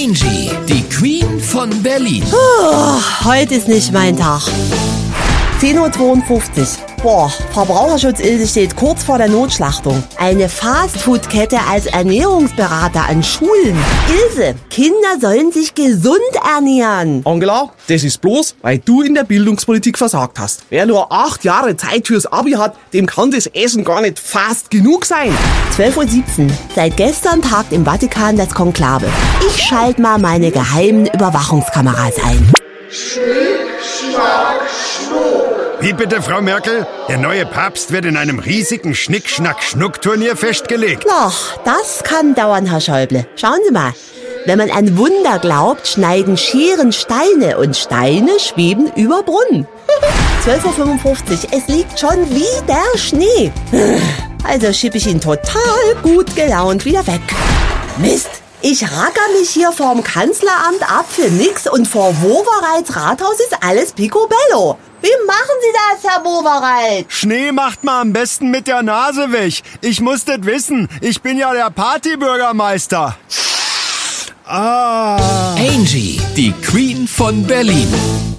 Angie, die Queen von Berlin. Heute ist nicht mein Tag. 10.52 Uhr. Boah, Verbraucherschutz-Ilse steht kurz vor der Notschlachtung. Eine Fastfood-Kette als Ernährungsberater an Schulen. Ilse, Kinder sollen sich gesund ernähren. Angela, das ist bloß, weil du in der Bildungspolitik versagt hast. Wer nur 8 Jahre Zeit fürs Abi hat, dem kann das Essen gar nicht fast genug sein. 12.17 Uhr. Seit gestern tagt im Vatikan das Konklave. Ich schalte mal meine geheimen Überwachungskameras ein. Wie bitte, Frau Merkel? Der neue Papst wird in einem riesigen Schnick-Schnack-Schnuck-Turnier festgelegt. Ach, das kann dauern, Herr Schäuble. Schauen Sie mal. Wenn man an Wunder glaubt, schneiden Scheren Steine und Steine schweben über Brunnen. 12.55 Uhr. Es liegt schon wieder Schnee. Also schippe ich ihn total gut gelaunt wieder weg. Mist. Ich racker mich hier vorm Kanzleramt ab für nix und vor Wowereit Rathaus ist alles picobello. Wie machen Sie das, Herr Wowereit? Schnee macht man am besten mit der Nase weg. Ich muss das wissen. Ich bin ja der Partybürgermeister. Angie, die Queen von Berlin.